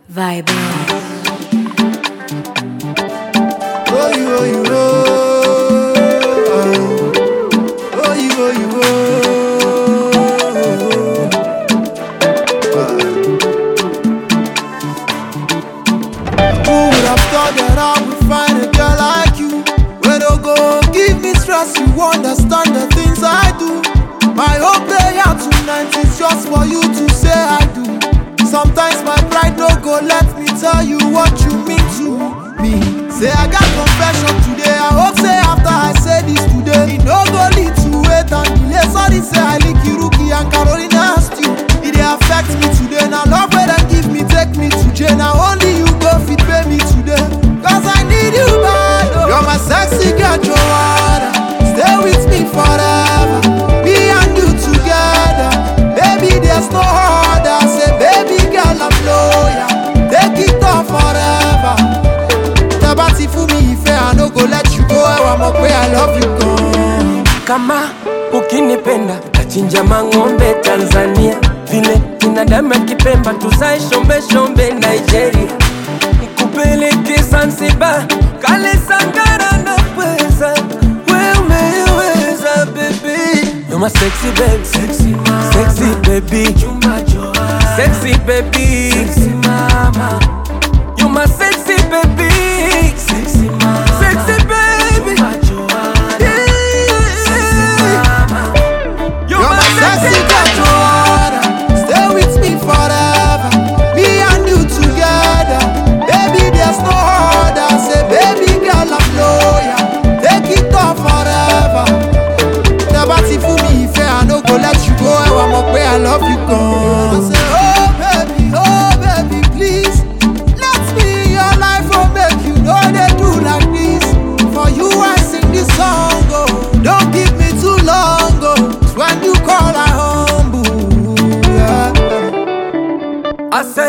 Vibe. Oh, you, oh, you, oh. Oh, you, oh, you, oh. Who would have thought that I would find a girl like you? When you go give me stress, you understand the things I do. My whole prayer tonight is just for you to say I do. Sometimes my pride no go let me tell you what you mean to me. Say I got confession today, I hope say after I say this today, it no go lead to wait and delay. Sorry say I lick you Rookie and Carolina stew. It dey affect me today, now love where them give me, take me to jail. Now only you go fit pay me today, cause I need you bad. Oh. You're my sexy girl, Joanna. Stay with me forever, me and you together. Baby, there's no other. Say baby girl, I'm loyal. Take it on forever. Tabati for me, if I no go let you go. I'm up where I love you gone. Kama ukinipenda tachinja mang'ombe Tanzania, vile binadamu akipemba tuzae shombe shombe Nigeria, nikupeleke Zanzibar kale Sangara na pweza, we umeweza baby. You're my sexy baby, sexy mama, sexy baby, sexy baby, sexy mama. You're my sexy baby, sexy mama, sexy baby. You're my sexy girl, Joanna. Stay with me forever, me and you together. Baby, there's no other. Say baby girl, I'm loyal. Take it on forever. Tabati for me, if I no go let you go. I'm up where I love you gone. I say, oh baby, please. Let me in your life, oh make you know they do like this. For you I sing this song, oh. Don't give me too long, oh. When you call I humble, yeah. I said